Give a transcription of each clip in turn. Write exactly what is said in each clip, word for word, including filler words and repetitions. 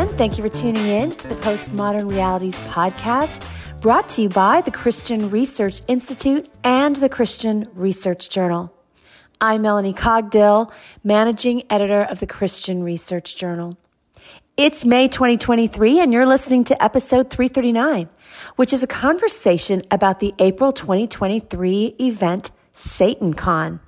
everyone. Thank you for tuning in to the Postmodern Realities podcast, brought to you by the Christian Research Institute and the Christian Research Journal. I'm Melanie Cogdill, managing editor of the Christian Research Journal. It's May twenty twenty-three, and you're listening to episode three thirty-nine, which is a conversation about the April twenty twenty-three event, SatanCon.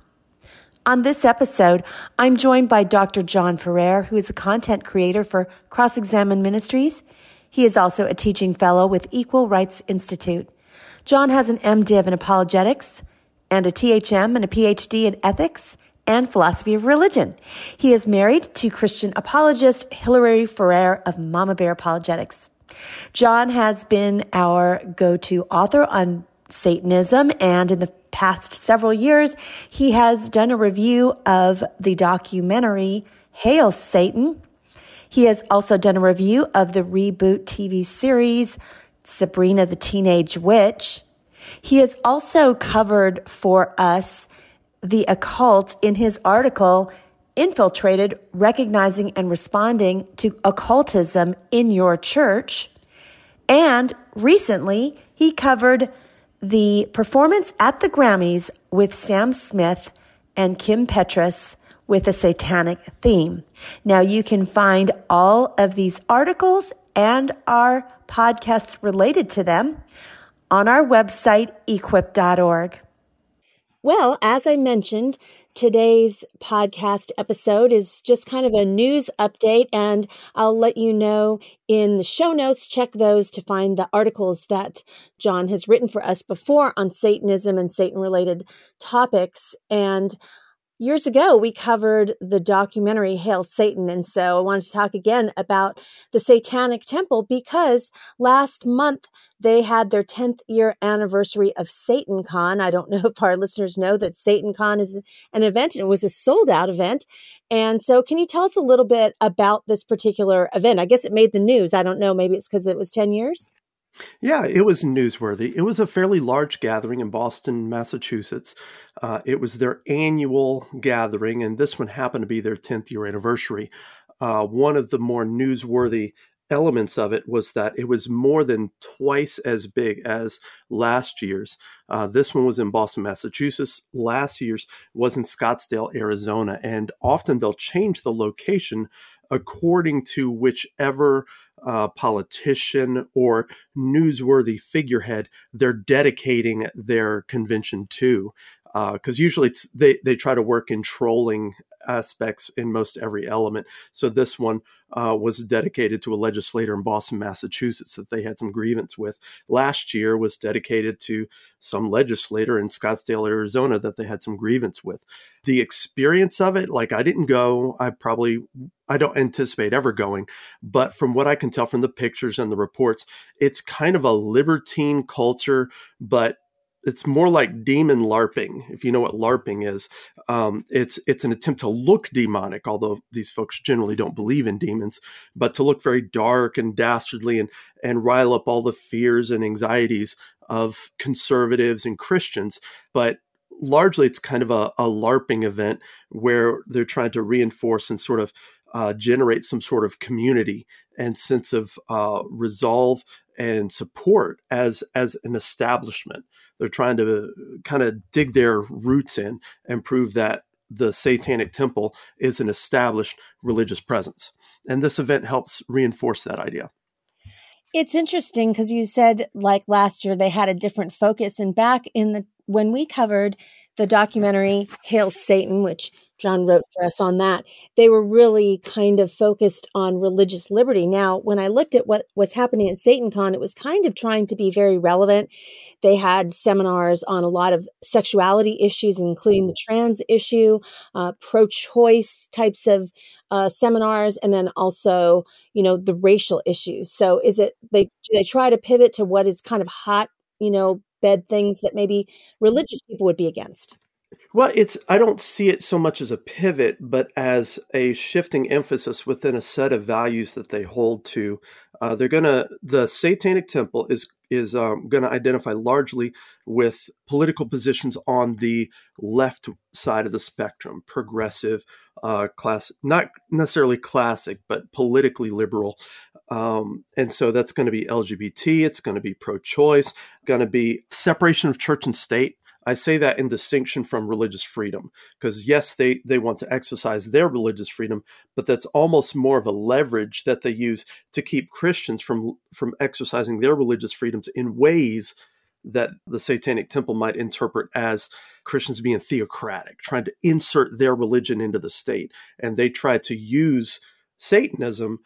On this episode, I'm joined by Doctor John Ferrer, who is a content creator for Cross-Examine Ministries. He is also a teaching fellow with Equal Rights Institute. John has an MDiv in apologetics and a T H M and a P H D in ethics and philosophy of religion. He is married to Christian apologist Hilary Ferrer of Mama Bear Apologetics. John has been our go-to author on Satanism, and in the past several years, he has done a review of the documentary Hail Satan. He has also done a review of the reboot T V series Sabrina the Teenage Witch. He has also covered for us the occult in his article, Infiltrated, Recognizing and Responding to Occultism in Your Church. And recently, he covered the performance at the Grammys with Sam Smith and Kim Petras with a satanic theme. Now, you can find all of these articles and our podcast related to them on our website, equip dot org. Well, as I mentioned, today's podcast episode is just kind of a news update, and I'll let you know in the show notes. Check those to find the articles that John has written for us before on Satanism and Satan-related topics. And years ago, we covered the documentary Hail Satan, and so I wanted to talk again about the Satanic Temple because last month they had their tenth year anniversary of SatanCon. I don't know if our listeners know that SatanCon is an event, and it was a sold-out event. And so can you tell us a little bit about this particular event? I guess it made the news. I don't know. Maybe it's because it was ten years? Yeah, it was newsworthy. It was a fairly large gathering in Boston, Massachusetts. Uh, it was their annual gathering, and this one happened to be their tenth year anniversary. Uh, one of the more newsworthy elements of it was that it was more than twice as big as last year's. Uh, this one was in Boston, Massachusetts. Last year's was in Scottsdale, Arizona, and often they'll change the location according to whichever uh, politician or newsworthy figurehead they're dedicating their convention to. Because uh, usually it's, they, they try to work in trolling aspects in most every element. So this one uh, was dedicated to a legislator in Boston, Massachusetts that they had some grievance with. Last year was dedicated to some legislator in Scottsdale, Arizona that they had some grievance with. The experience of it, like I didn't go, I probably, I don't anticipate ever going, but from what I can tell from the pictures and the reports, it's kind of a libertine culture, but it's more like demon LARPing, if you know what LARPing is. Um, it's it's an attempt to look demonic, although these folks generally don't believe in demons, but to look very dark and dastardly and, and rile up all the fears and anxieties of conservatives and Christians. But largely, it's kind of a, a LARPing event where they're trying to reinforce and sort of uh, generate some sort of community and sense of uh, resolve and support as as an establishment. They're trying to kind of dig their roots in and prove that the Satanic Temple is an established religious presence. And this event helps reinforce that idea. It's interesting because you said like last year they had a different focus. And back in the when we covered the documentary Hail Satan, which John wrote for us on that, they were really kind of focused on religious liberty. Now, when I looked at what was happening at SatanCon, it was kind of trying to be very relevant. They had seminars on a lot of sexuality issues, including the trans issue, uh, pro-choice types of uh, seminars, and then also, you know, the racial issues. So is it, they, do they try to pivot to what is kind of hot, you know, bed things that maybe religious people would be against? Well, it's I don't see it so much as a pivot, but as a shifting emphasis within a set of values that they hold to. Uh, they're gonna the Satanic Temple is is um, going to identify largely with political positions on the left side of the spectrum, progressive, uh, class, not necessarily classic, but politically liberal. Um, and so that's going to be L G B T, it's going to be pro-choice, going to be separation of church and state. I say that in distinction from religious freedom, because yes, they, they want to exercise their religious freedom, but that's almost more of a leverage that they use to keep Christians from, from exercising their religious freedoms in ways that the Satanic Temple might interpret as Christians being theocratic, trying to insert their religion into the state. And they try to use Satanism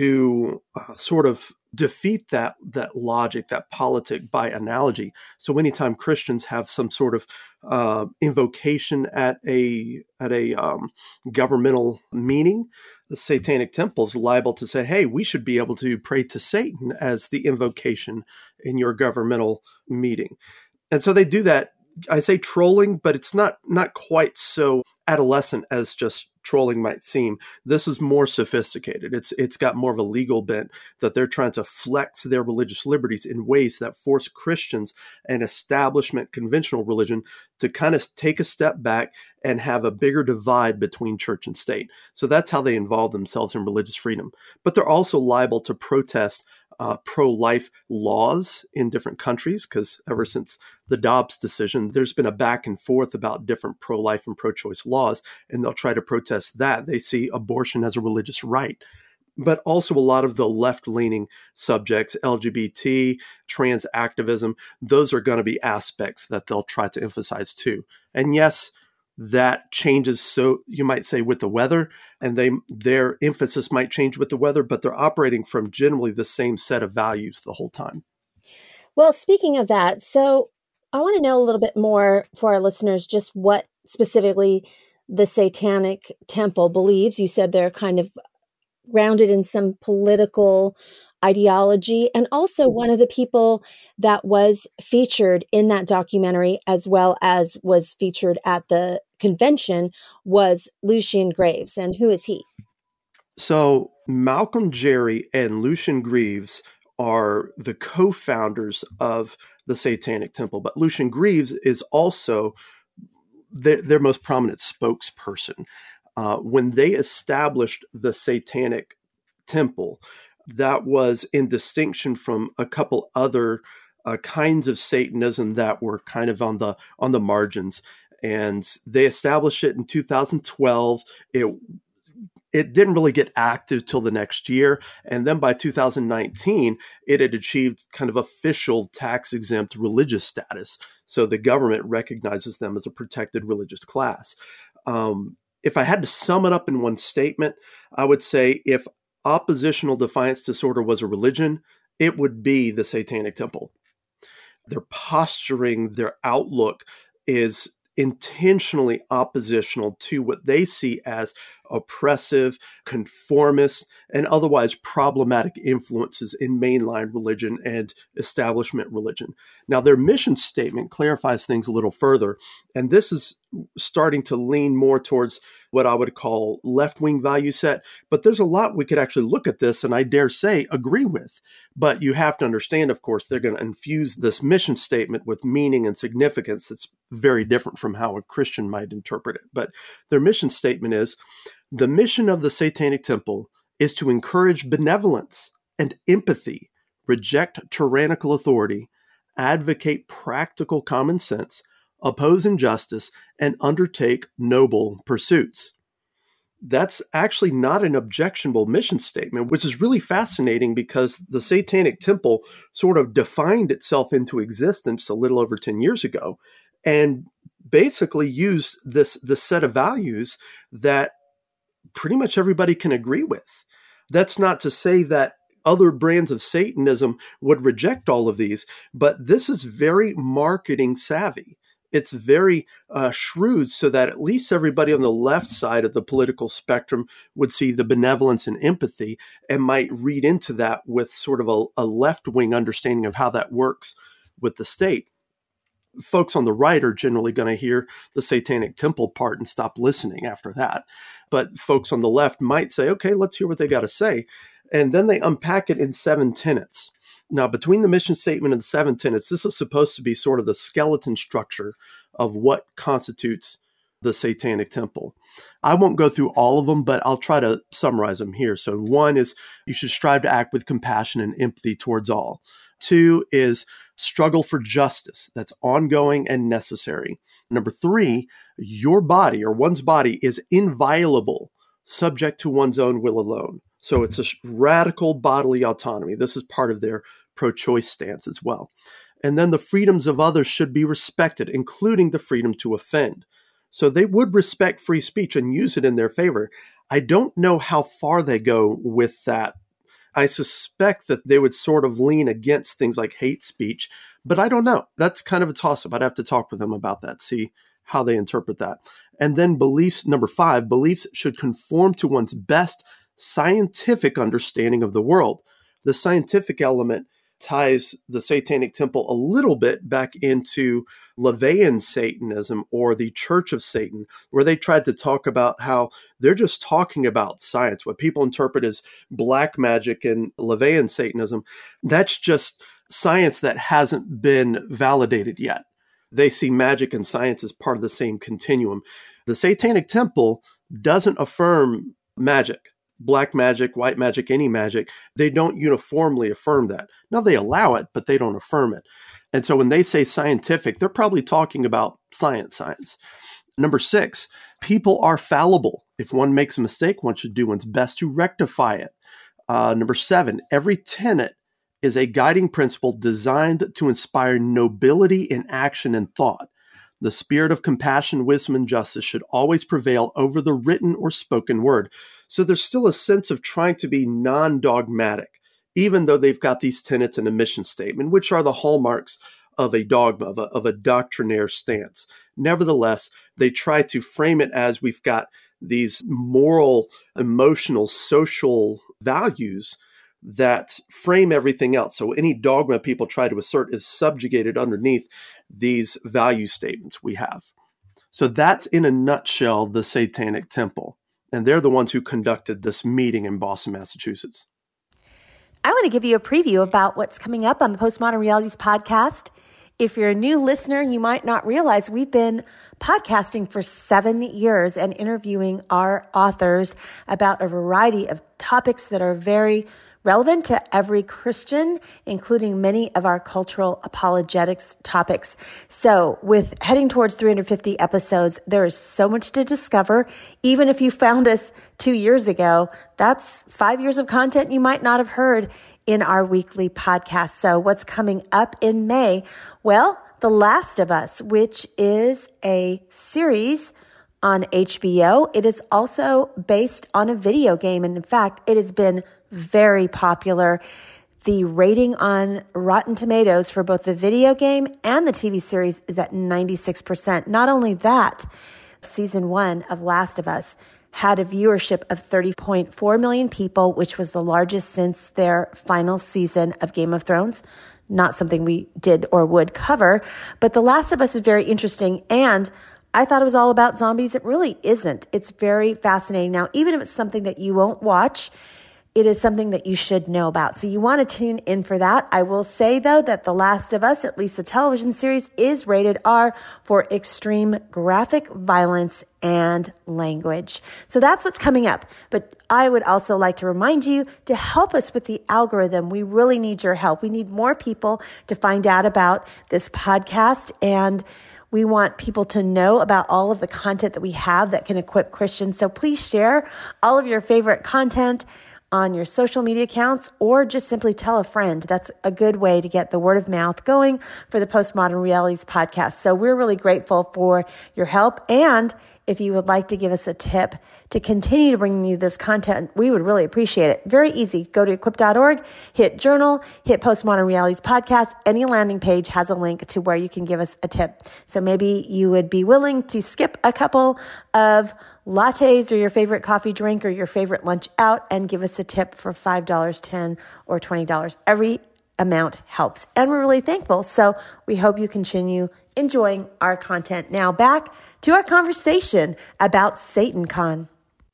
to uh, sort of defeat that that logic, that politic by analogy. So anytime Christians have some sort of uh, invocation at a at a um, governmental meeting, the Satanic Temple is liable to say, hey, we should be able to pray to Satan as the invocation in your governmental meeting. And so they do that. I say trolling, but it's not not quite so adolescent as just trolling might seem. This is more sophisticated. It's it's got more of a legal bent, that they're trying to flex their religious liberties in ways that force Christians and establishment conventional religion to kind of take a step back and have a bigger divide between church and state. So that's how they involve themselves in religious freedom. But they're also liable to protest Uh, pro-life laws in different countries, because ever since the Dobbs decision, there's been a back and forth about different pro-life and pro-choice laws, and they'll try to protest that. They see abortion as a religious right. But also a lot of the left-leaning subjects, L G B T, trans activism, those are going to be aspects that they'll try to emphasize too. And yes, that changes, so you might say, with the weather, and they their emphasis might change with the weather, but they're operating from generally the same set of values the whole time. Well, speaking of that, so I want to know a little bit more for our listeners, just what specifically the Satanic Temple believes. You said they're kind of grounded in some political ideology, and also one of the people that was featured in that documentary, as well as was featured at the convention, was Lucien Greaves. And who is he? So Malcolm Jerry and Lucien Greaves are the co-founders of the Satanic Temple, but Lucien Greaves is also their, their most prominent spokesperson. Uh, when they established the Satanic Temple, that was in distinction from a couple other uh, kinds of Satanism that were kind of on the on the margins. And they established it in two thousand twelve. It it didn't really get active till the next year. And then by two thousand nineteen, it had achieved kind of official tax-exempt religious status. So the government recognizes them as a protected religious class. Um, if I had to sum it up in one statement, I would say if oppositional defiance disorder was a religion, it would be the Satanic Temple. Their posturing, their outlook is intentionally oppositional to what they see as oppressive, conformist, and otherwise problematic influences in mainline religion and establishment religion. Now, their mission statement clarifies things a little further, and this is starting to lean more towards what I would call left-wing value set. But there's a lot we could actually look at this and I dare say agree with. But you have to understand, of course, they're going to infuse this mission statement with meaning and significance that's very different from how a Christian might interpret it. But their mission statement is, the mission of the Satanic Temple is to encourage benevolence and empathy, reject tyrannical authority, advocate practical common sense, oppose injustice, and undertake noble pursuits. That's actually not an objectionable mission statement, which is really fascinating because the Satanic Temple sort of defined itself into existence a little over ten years ago and basically used this, this set of values that pretty much everybody can agree with. That's not to say that other brands of Satanism would reject all of these, but this is very marketing savvy. It's very uh, shrewd so that at least everybody on the left side of the political spectrum would see the benevolence and empathy and might read into that with sort of a, a left-wing understanding of how that works with the state. Folks on the right are generally going to hear the Satanic Temple part and stop listening after that. But folks on the left might say, okay, let's hear what they got to say. And then they unpack it in seven tenets. Now, between the mission statement and the seven tenets, this is supposed to be sort of the skeleton structure of what constitutes the Satanic Temple. I won't go through all of them, but I'll try to summarize them here. So one is you should strive to act with compassion and empathy towards all. Two is struggle for justice. That's ongoing and necessary. Number three, your body or one's body is inviolable, subject to one's own will alone. So it's a radical bodily autonomy. This is part of their pro-choice stance as well. And then the freedoms of others should be respected, including the freedom to offend. So they would respect free speech and use it in their favor. I don't know how far they go with that. I suspect that they would sort of lean against things like hate speech, but I don't know. That's kind of a toss-up. I'd have to talk with them about that, see how they interpret that. And then beliefs, number five, beliefs should conform to one's best scientific understanding of the world. The scientific element ties the Satanic Temple a little bit back into LaVeyan Satanism or the Church of Satan, where they tried to talk about how they're just talking about science. What people interpret as black magic and LaVeyan Satanism, that's just science that hasn't been validated yet. They see magic and science as part of the same continuum. The Satanic Temple doesn't affirm magic. Black magic, white magic, any magic, they don't uniformly affirm that. Now, they allow it, but they don't affirm it. And so when they say scientific, they're probably talking about science, science. Number six, people are fallible. If one makes a mistake, one should do one's best to rectify it. Uh, number seven, every tenet is a guiding principle designed to inspire nobility in action and thought. The spirit of compassion, wisdom, and justice should always prevail over the written or spoken word. So there's still a sense of trying to be non-dogmatic, even though they've got these tenets and a mission statement, which are the hallmarks of a dogma, of a, of a doctrinaire stance. Nevertheless, they try to frame it as we've got these moral, emotional, social values that frame everything else. So any dogma people try to assert is subjugated underneath these value statements we have. So that's in a nutshell the Satanic Temple. And they're the ones who conducted this meeting in Boston, Massachusetts. I want to give you a preview about what's coming up on the Postmodern Realities podcast. If you're a new listener, you might not realize we've been podcasting for seven years and interviewing our authors about a variety of topics that are very relevant to every Christian, including many of our cultural apologetics topics. So with heading towards three hundred fifty episodes, there is so much to discover. Even if you found us two years ago, that's five years of content you might not have heard in our weekly podcast. So what's coming up in May? Well, The Last of Us, which is a series on H B O. It is also based on a video game. And in fact, it has been very popular. The rating on Rotten Tomatoes for both the video game and the T V series is at ninety-six percent. Not only that, season one of Last of Us had a viewership of thirty point four million people, which was the largest since their final season of Game of Thrones. Not something we did or would cover, but The Last of Us is very interesting. And I thought it was all about zombies. It really isn't. It's very fascinating. Now, even if it's something that you won't watch, it is something that you should know about. So you want to tune in for that. I will say, though, that The Last of Us, at least the television series, is rated R for extreme graphic violence and language. So that's what's coming up. But I would also like to remind you to help us with the algorithm. We really need your help. We need more people to find out about this podcast, and we want people to know about all of the content that we have that can equip Christians. So please share all of your favorite content on your social media accounts, or just simply tell a friend. That's a good way to get the word of mouth going for the Postmodern Realities podcast. So we're really grateful for your help. And if you would like to give us a tip to continue to bring you this content, we would really appreciate it. Very easy. Go to equip dot org, hit journal, hit Postmodern Realities podcast. Any landing page has a link to where you can give us a tip. So maybe you would be willing to skip a couple of lattes or your favorite coffee drink or your favorite lunch out and give us a tip for five dollars, ten dollars, or twenty dollars. Every amount helps. And we're really thankful. So we hope you continue enjoying our content. Now back to our conversation about SatanCon.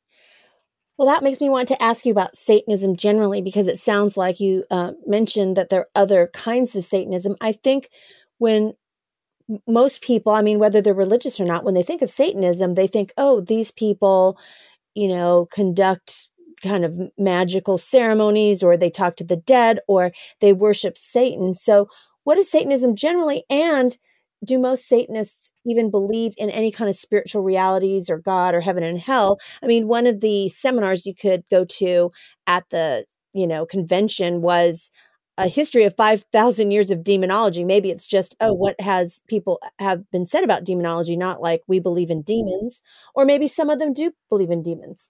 Well, that makes me want to ask you about Satanism generally, because it sounds like you uh, mentioned that there are other kinds of Satanism. I think when most people, I mean, whether they're religious or not, when they think of Satanism, they think, oh, these people, you know, conduct kind of magical ceremonies, or they talk to the dead, or they worship Satan. So what is Satanism generally? And do most Satanists even believe in any kind of spiritual realities or God or heaven and hell? I mean, one of the seminars you could go to at the, you know, convention was a history of five thousand years of demonology. Maybe it's just, oh, what has people have been said about demonology, not like we believe in demons, or maybe some of them do believe in demons.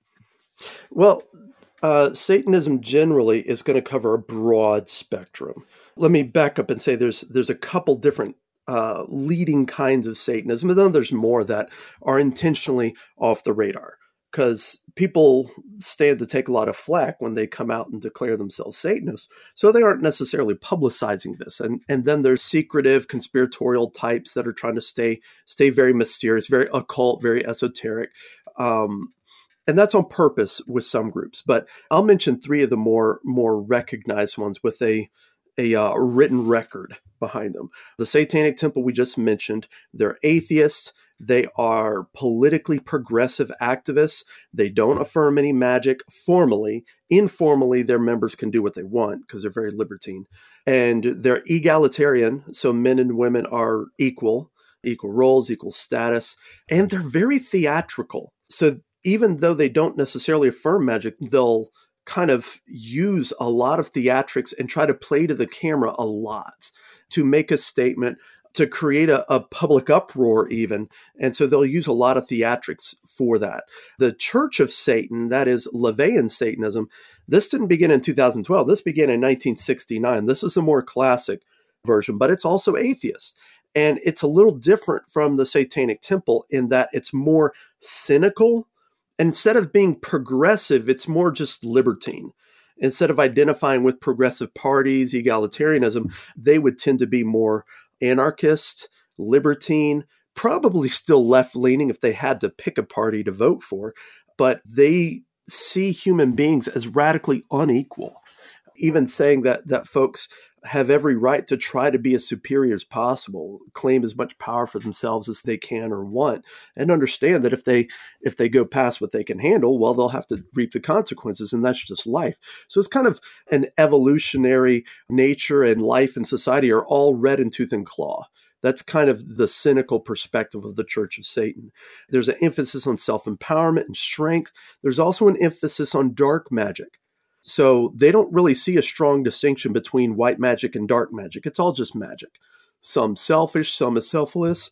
Well, uh, Satanism generally is going to cover a broad spectrum. Let me back up and say there's there's a couple different uh, leading kinds of Satanism, and then there's more that are intentionally off the radar, because people stand to take a lot of flack when they come out and declare themselves Satanists. So they aren't necessarily publicizing this. And and then there's secretive conspiratorial types that are trying to stay stay very mysterious, very occult, very esoteric. Um, and that's on purpose with some groups. But I'll mention three of the more more recognized ones with a a uh, written record behind them. The Satanic Temple we just mentioned, they're atheists. They are politically progressive activists. They don't affirm any magic formally. Informally, their members can do what they want because they're very libertine. And they're egalitarian, so men and women are equal, equal roles, equal status. And they're very theatrical. So even though they don't necessarily affirm magic, they'll kind of use a lot of theatrics and try to play to the camera a lot to make a statement, to create a, a public uproar even. And so they'll use a lot of theatrics for that. The Church of Satan, that is LaVeyan Satanism, this didn't begin in two thousand twelve. This began in nineteen sixty-nine. This is a more classic version, but it's also atheist. And it's a little different from the Satanic Temple in that it's more cynical. Instead of being progressive, it's more just libertine. Instead of identifying with progressive parties, egalitarianism, they would tend to be more anarchist, libertine, probably still left-leaning if they had to pick a party to vote for, but they see human beings as radically unequal, even saying that that folks have every right to try to be as superior as possible, claim as much power for themselves as they can or want, and understand that if they if they go past what they can handle, well, they'll have to reap the consequences, and that's just life. So it's kind of an evolutionary nature, and life and society are all red in tooth and claw. That's kind of the cynical perspective of the Church of Satan. There's an emphasis on self-empowerment and strength. There's also an emphasis on dark magic. So they don't really see a strong distinction between white magic and dark magic. It's all just magic. Some selfish, some is selfless.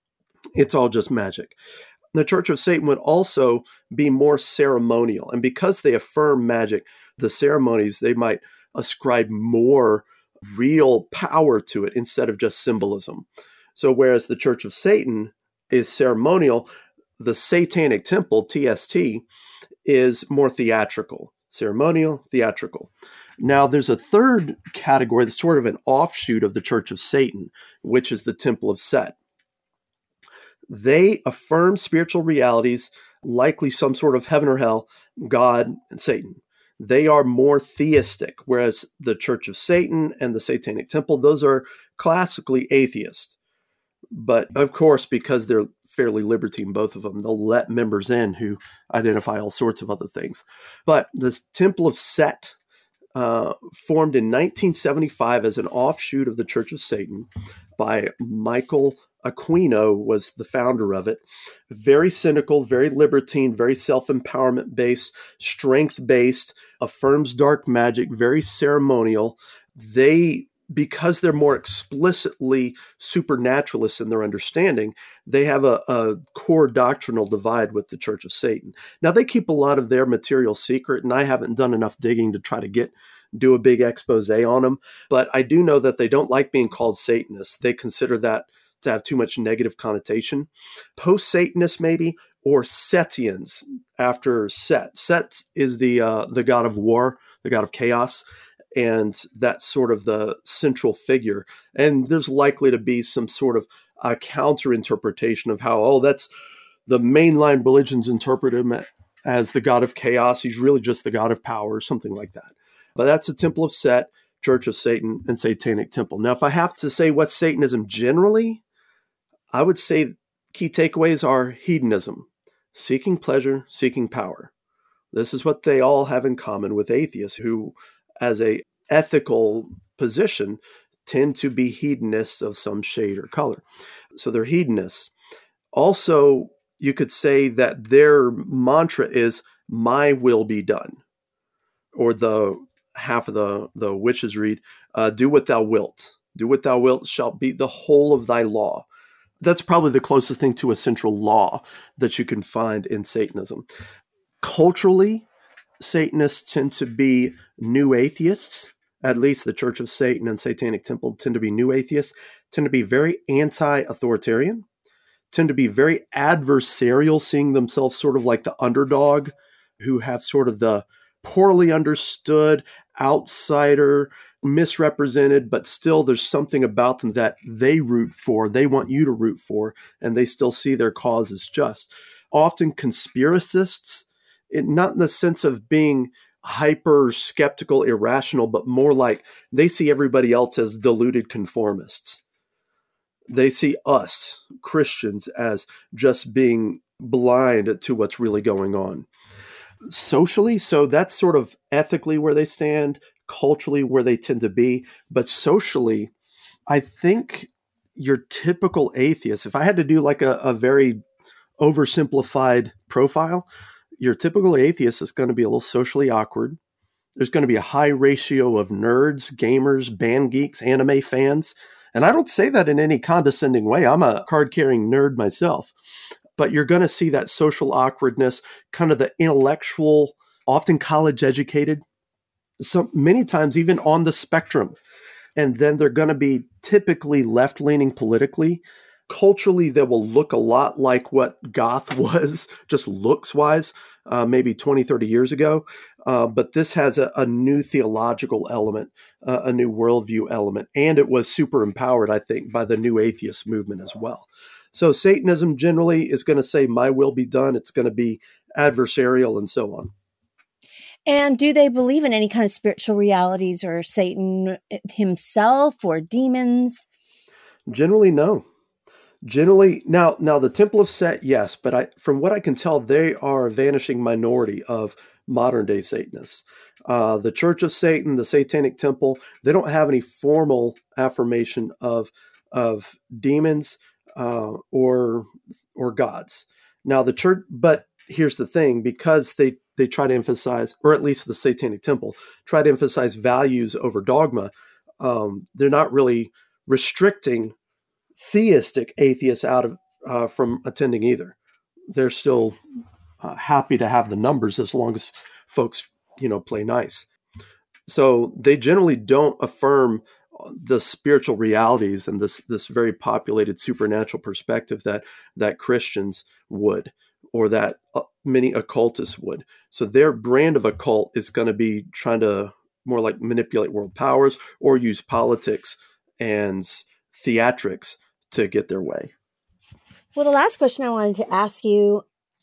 It's all just magic. The Church of Satan would also be more ceremonial. And because they affirm magic, the ceremonies, they might ascribe more real power to it instead of just symbolism. So whereas the Church of Satan is ceremonial, the Satanic Temple, T S T, is more theatrical. Ceremonial, theatrical. Now, there's a third category that's sort of an offshoot of the Church of Satan, which is the Temple of Set. They affirm spiritual realities, likely some sort of heaven or hell, God, and Satan. They are more theistic, whereas the Church of Satan and the Satanic Temple, those are classically atheist. But of course, because they're fairly libertine, both of them, they'll let members in who identify all sorts of other things. But the Temple of Set, uh, formed in nineteen seventy-five as an offshoot of the Church of Satan by Michael Aquino, was the founder of it. Very cynical, very libertine, very self-empowerment based, strength based, affirms dark magic, very ceremonial. They Because they're more explicitly supernaturalists in their understanding, they have a, a core doctrinal divide with the Church of Satan. Now, they keep a lot of their material secret, and I haven't done enough digging to try to get do a big expose on them. But I do know that they don't like being called Satanists. They consider that to have too much negative connotation. Post-Satanists, maybe, or Setians after Set. Set is the uh, the god of war, the god of chaos. And that's sort of the central figure. And there's likely to be some sort of uh, counter interpretation of how, oh, that's the mainline religions interpret him as the god of chaos. He's really just the god of power, something like that. But that's the Temple of Set, Church of Satan, and Satanic Temple. Now, if I have to say what's Satanism generally, I would say key takeaways are hedonism, seeking pleasure, seeking power. This is what they all have in common with atheists who, as a ethical position, tend to be hedonists of some shade or color. So they're hedonists. Also, you could say that their mantra is, my will be done. Or the half of the, the witches read, uh, do what thou wilt. Do what thou wilt shall be the whole of thy law. That's probably the closest thing to a central law that you can find in Satanism. Culturally, Satanists tend to be new atheists. At least the Church of Satan and Satanic Temple tend to be new atheists, tend to be very anti-authoritarian, tend to be very adversarial, seeing themselves sort of like the underdog who have sort of the poorly understood, outsider, misrepresented, but still there's something about them that they root for, they want you to root for, and they still see their cause as just. Often conspiracists, it, not in the sense of being hyper skeptical, irrational, but more like they see everybody else as deluded conformists. They see us, Christians, as just being blind to what's really going on. Socially, so that's sort of ethically where they stand, culturally where they tend to be. But socially, I think your typical atheist, if I had to do like a, a very oversimplified profile, your typical atheist is going to be a little socially awkward. There's going to be a high ratio of nerds, gamers, band geeks, anime fans. And I don't say that in any condescending way. I'm a card-carrying nerd myself. But you're going to see that social awkwardness, kind of the intellectual, often college-educated, some many times even on the spectrum. And then they're going to be typically left-leaning politically. Culturally, they will look a lot like what goth was, just looks-wise, uh, maybe twenty, thirty years ago. Uh, but this has a, a new theological element, uh, a new worldview element. And it was super empowered, I think, by the new atheist movement as well. So Satanism generally is going to say, my will be done. It's going to be adversarial and so on. And do they believe in any kind of spiritual realities or Satan himself or demons? Generally, no. Generally, now, now the Temple of Set, yes, but I, from what I can tell, they are a vanishing minority of modern day Satanists. Uh, the Church of Satan, the Satanic Temple, they don't have any formal affirmation of, of demons uh, or, or gods. Now the church, but here's the thing, because they, they try to emphasize, or at least the Satanic Temple, try to emphasize values over dogma, um, they're not really restricting theistic atheists out of uh, from attending either. They're still uh, happy to have the numbers as long as folks, you know, play nice. So they generally don't affirm the spiritual realities and this this very populated supernatural perspective that that Christians would, or that uh, many occultists would. So their brand of occult is going to be trying to more like manipulate world powers or use politics and theatrics to get their way. Well, the last question I wanted to ask you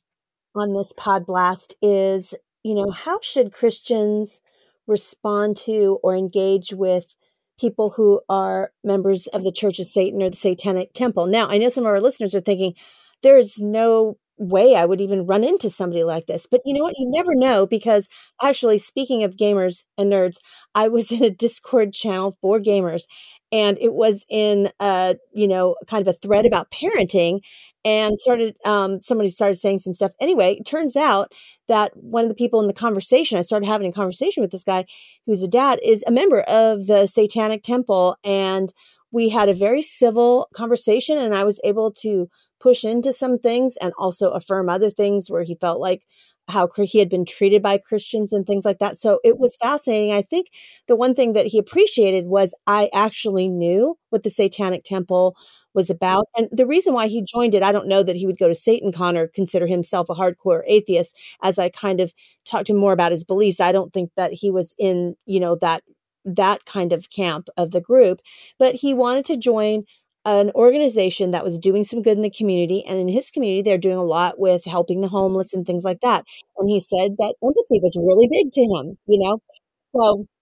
on this pod blast is, you know, how should Christians respond to or engage with people who are members of the Church of Satan or the Satanic Temple? Now, I know some of our listeners are thinking, there is no way I would even run into somebody like this. But you know what? You never know, because actually, speaking of gamers and nerds, I was in a Discord channel for gamers, and it was in a, you know, kind of a thread about parenting, and started, um, somebody started saying some stuff. Anyway, it turns out that one of the people in the conversation, I started having a conversation with this guy who's a dad, is a member of the Satanic Temple. And we had a very civil conversation, and I was able to push into some things and also affirm other things where he felt like how he had been treated by Christians and things like that. So it was fascinating. I think the one thing that he appreciated was I actually knew what the Satanic Temple was about. And the reason why he joined it, I don't know that he would go to SatanCon or consider himself a hardcore atheist. As I kind of talked to him more about his beliefs, I don't think that he was in, you know, that, that kind of camp of the group, but he wanted to join an organization that was doing some good in the community. And in his community, they're doing a lot with helping the homeless and things like that. And he said that empathy was really big to him, you know? So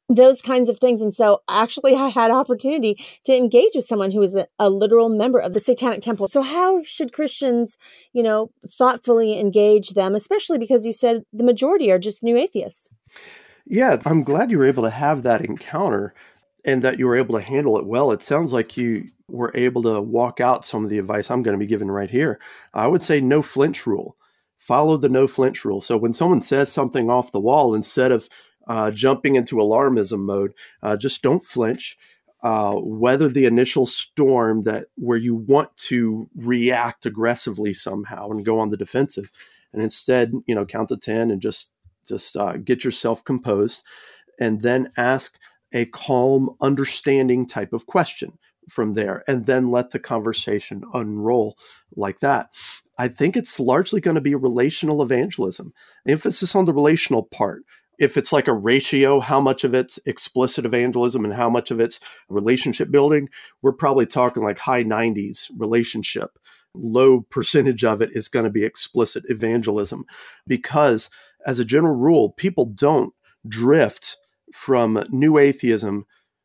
those kinds of things. And so actually I had opportunity to engage with someone who is a, a literal member of the Satanic Temple. So how should Christians, you know, thoughtfully engage them, especially because you said the majority are just new atheists? Yeah, I'm glad you were able to have that encounter and that you were able to handle it well. It sounds like you were able to walk out some of the advice I'm going to be giving right here. I would say no flinch rule. Follow the no flinch rule. So when someone says something off the wall, instead of uh, jumping into alarmism mode, uh, just don't flinch. Uh, weather the initial storm that where you want to react aggressively somehow and go on the defensive, and instead, you know, count to ten and just just uh, get yourself composed, and then ask a calm, understanding type of question from there, and then let the conversation unroll like that. I think it's largely going to be relational evangelism, emphasis on the relational part. If it's like a ratio, how much of it's explicit evangelism and how much of it's relationship building, we're probably talking like high nineties relationship. Low percentage of it is going to be explicit evangelism, because as a general rule, people don't drift from new atheism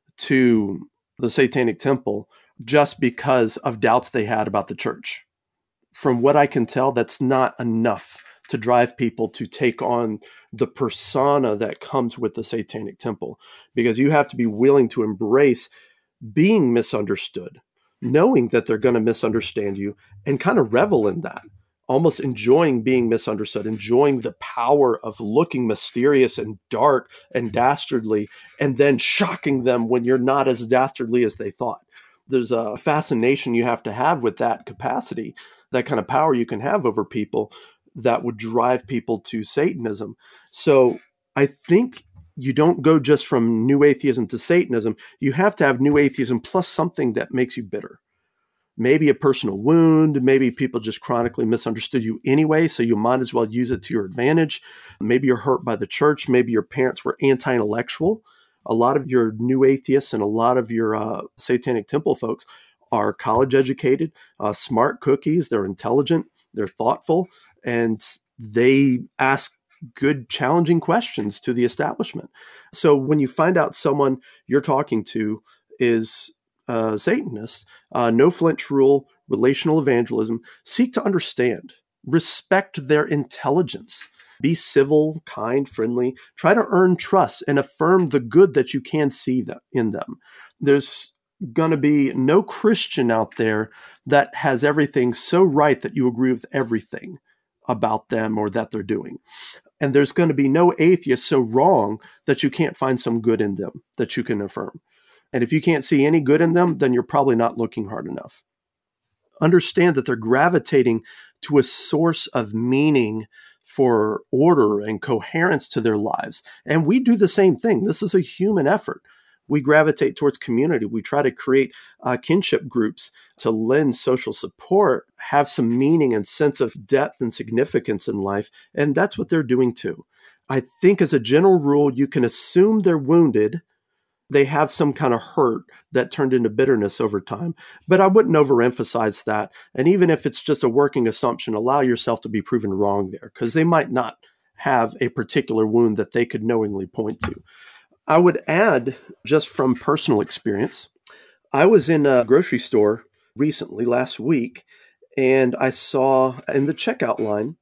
to the Satanic Temple just because of doubts they had about the church. From what I can tell, that's not enough to drive people to take on the persona that comes with the Satanic Temple, because you have to be willing to embrace being misunderstood, knowing that they're going to misunderstand you, and kind of revel in that, almost enjoying being misunderstood, enjoying the power of looking mysterious and dark and dastardly, and then shocking them when you're not as dastardly as they thought. There's a fascination you have to have with that capacity, that kind of power you can have over people that would drive people to Satanism. So I think you don't go just from new atheism to Satanism. You have to have new atheism plus something that makes you bitter. Maybe a personal wound, maybe people just chronically misunderstood you anyway, so you might as well use it to your advantage. Maybe you're hurt by the church. Maybe your parents were anti-intellectual. A lot of your new atheists and a lot of your uh, Satanic Temple folks are college educated, uh, smart cookies. They're intelligent, they're thoughtful, and they ask good, challenging questions to the establishment. So when you find out someone you're talking to is uh, Satanist, uh, no flinch rule, relational evangelism, seek to understand, respect their intelligence, be civil, kind, friendly, try to earn trust and affirm the good that you can see them, in them. There's going to be no Christian out there that has everything so right that you agree with everything about them or that they're doing. And there's going to be no atheist so wrong that you can't find some good in them that you can affirm. And if you can't see any good in them, then you're probably not looking hard enough. Understand that they're gravitating to a source of meaning for order and coherence to their lives. And we do the same thing. This is a human effort. We gravitate towards community. We try to create uh, kinship groups to lend social support, have some meaning and sense of depth and significance in life. And that's what they're doing too. I think as a general rule, you can assume they're wounded. They have some kind of hurt that turned into bitterness over time. But I wouldn't overemphasize that. And even if it's just a working assumption, allow yourself to be proven wrong there, because they might not have a particular wound that they could knowingly point to. I would add, just from personal experience, I was in a grocery store recently, last week, and I saw in the checkout line,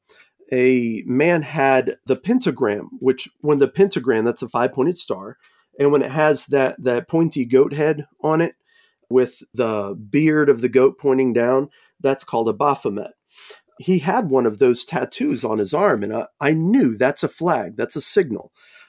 a man had the pentagram, which when the pentagram, that's a five-pointed star, and when it has that, that pointy goat head on it with the beard of the goat pointing down, that's called a Baphomet. He had one of those tattoos on his arm, and I, I knew that's a flag, that's a signal.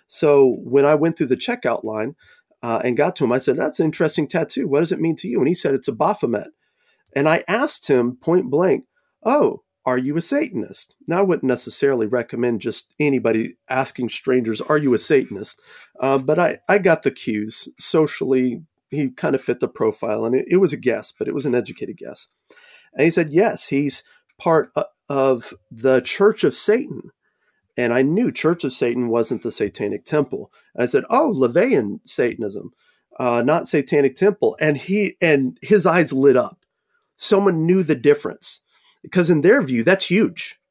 So when I went through the checkout line uh, and got to him, I said, "That's an interesting tattoo. What does it mean to you?" And he said, "It's a Baphomet." And I asked him point blank, "Oh, are you a Satanist?" Now, I wouldn't necessarily recommend just anybody asking strangers, "Are you a Satanist?" Uh, but I, I got the cues. Socially, he kind of fit the profile. And it, it was a guess, but it was an educated guess. And he said, yes, he's part of the Church of Satan. And I knew Church of Satan wasn't the Satanic Temple. And I said, "Oh, LaVeyan Satanism, uh, not Satanic Temple." And he and his eyes lit up. Someone knew the difference, because in their view, that's huge.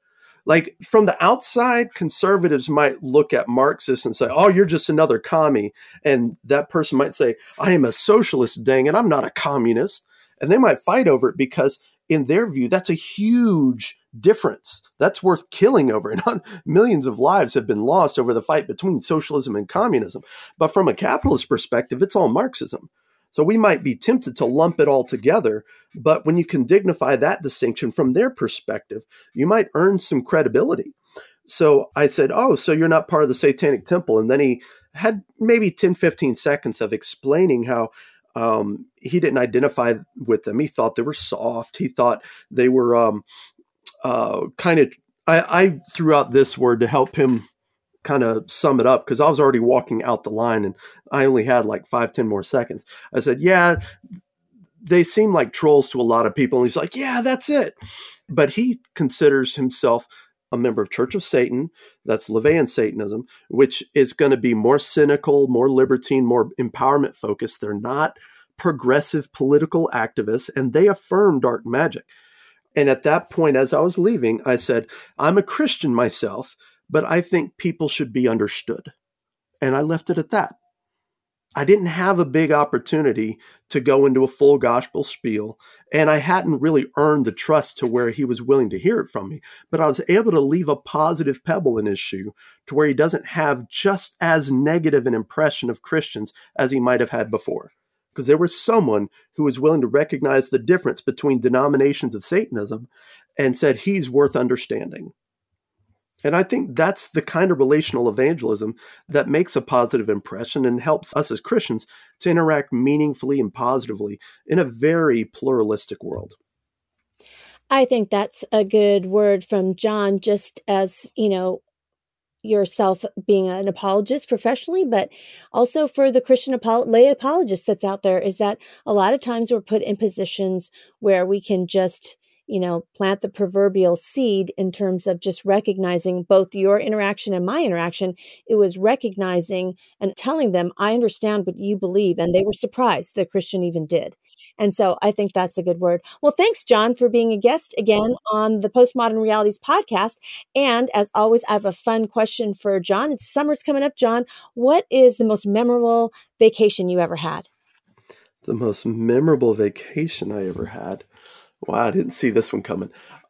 Like from the outside, conservatives might look at Marxists and say, oh, you're just another commie. And that person might say, I am a socialist, dang it, I'm not a communist. And they might fight over it because in their view, that's a huge difference. That's worth killing over. And millions of lives have been lost over the fight between socialism and communism. But from a capitalist perspective, it's all Marxism. So we might be tempted to lump it all together, but when you can dignify that distinction from their perspective, you might earn some credibility. So I said, oh, so you're not part of the Satanic Temple. And then he had maybe ten, fifteen seconds of explaining how um, he didn't identify with them. He thought they were soft. He thought they were um, uh, kind of, I, I threw out this word to help him kind of sum it up because I was already walking out the line and I only had like five, ten more seconds. I said, yeah, they seem like trolls to a lot of people. And he's like, yeah, that's it. But he considers himself a member of Church of Satan. That's LaVeyan Satanism, which is going to be more cynical, more libertine, more empowerment focused. They're not progressive political activists, and they affirm dark magic. And at that point, as I was leaving, I said, I'm a Christian myself, but I think people should be understood. And I left it at that. I didn't have a big opportunity to go into a full gospel spiel, and I hadn't really earned the trust to where he was willing to hear it from me. But I was able to leave a positive pebble in his shoe to where he doesn't have just as negative an impression of Christians as he might have had before. Because there was someone who was willing to recognize the difference between denominations of Satanism and said he's worth understanding. And I think that's the kind of relational evangelism that makes a positive impression and helps us as Christians to interact meaningfully and positively in a very pluralistic world. I think that's a good word from John, just as, you know, yourself being an apologist professionally, but also for the Christian apol- lay apologist that's out there, is that a lot of times we're put in positions where we can just, you know, plant the proverbial seed in terms of just recognizing both your interaction and my interaction. It was recognizing and telling them, I understand what you believe. And they were surprised that Christian even did. And so I think that's a good word. Well, thanks, John, for being a guest again on the Postmodern Realities podcast. And as always, I have a fun question for John. It's summer's coming up, John. What is the most memorable vacation you ever had? The most memorable vacation I ever had. Wow, I didn't see this one coming.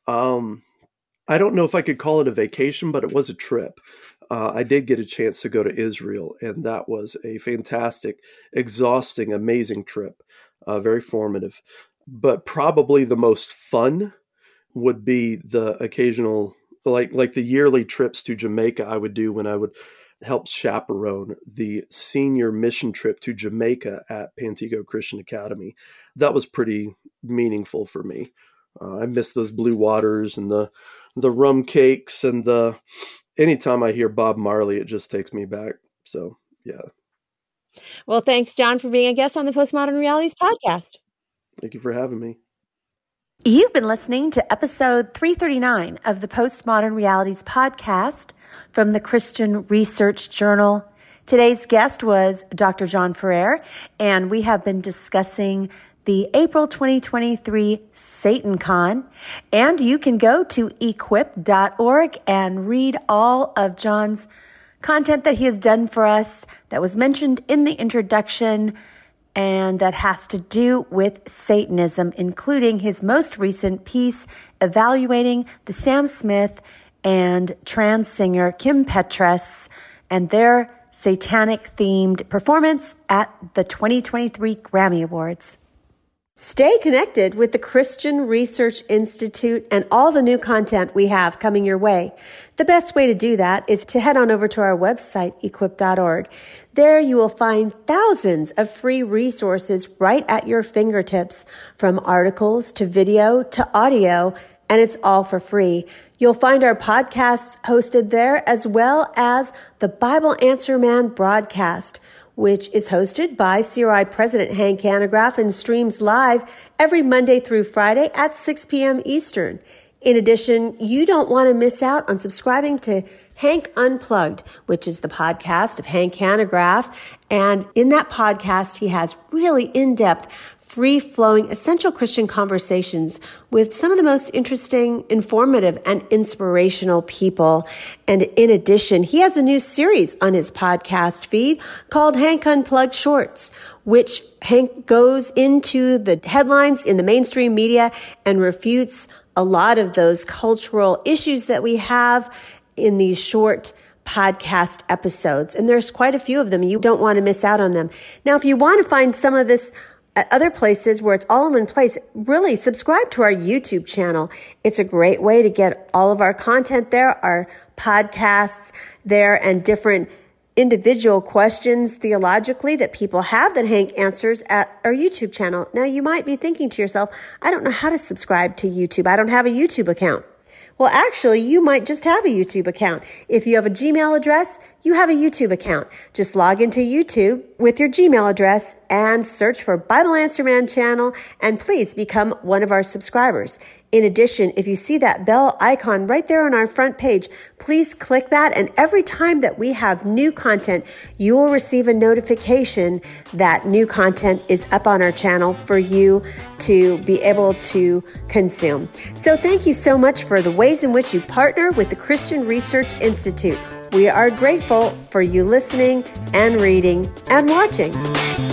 Um, I don't know if I could call it a vacation, but it was a trip. Uh, I did get a chance to go to Israel, and that was a fantastic, exhausting, amazing trip. Uh, very formative. But probably the most fun would be the occasional, like like the yearly trips to Jamaica I would do when I would help chaperone the senior mission trip to Jamaica at Pantego Christian Academy. That was pretty meaningful for me. Uh, I miss those blue waters and the the rum cakes and the. Anytime I hear Bob Marley, it just takes me back. So yeah. Well, thanks, John, for being a guest on the Postmodern Realities podcast. Thank you for having me. You've been listening to episode three thirty-nine of the Postmodern Realities podcast from the Christian Research Journal. Today's guest was Doctor John Ferrer, and we have been discussing the April twenty twenty-three SatanCon. And you can go to equip dot org and read all of John's content that he has done for us that was mentioned in the introduction and that has to do with Satanism, including his most recent piece evaluating the Sam Smith and trans singer Kim Petras and their satanic-themed performance at the twenty twenty-three Grammy Awards. Stay connected with the Christian Research Institute and all the new content we have coming your way. The best way to do that is to head on over to our website, equip dot org. There you will find thousands of free resources right at your fingertips, from articles to video to audio, and it's all for free. You'll find our podcasts hosted there, as well as the Bible Answer Man broadcast, which is hosted by C R I President Hank Hanegraaff and streams live every Monday through Friday at six p.m. Eastern. In addition, you don't want to miss out on subscribing to Hank Unplugged, which is the podcast of Hank Hanegraaff. And in that podcast, he has really in-depth, free-flowing, essential Christian conversations with some of the most interesting, informative, and inspirational people. And in addition, he has a new series on his podcast feed called Hank Unplugged Shorts, which Hank goes into the headlines in the mainstream media and refutes a lot of those cultural issues that we have in these short podcast episodes. And there's quite a few of them. You don't want to miss out on them. Now, if you want to find some of this at other places where it's all in one place, really subscribe to our YouTube channel. It's a great way to get all of our content there, our podcasts there, and different individual questions theologically that people have that Hank answers at our YouTube channel. Now, you might be thinking to yourself, I don't know how to subscribe to YouTube. I don't have a YouTube account. Well, actually, you might just have a YouTube account. If you have a Gmail address, you have a YouTube account. Just log into YouTube with your Gmail address and search for Bible Answer Man channel, and please become one of our subscribers. In addition, if you see that bell icon right there on our front page, please click that, and every time that we have new content, you will receive a notification that new content is up on our channel for you to be able to consume. So thank you so much for the ways in which you partner with the Christian Research Institute. We are grateful for you listening and reading and watching.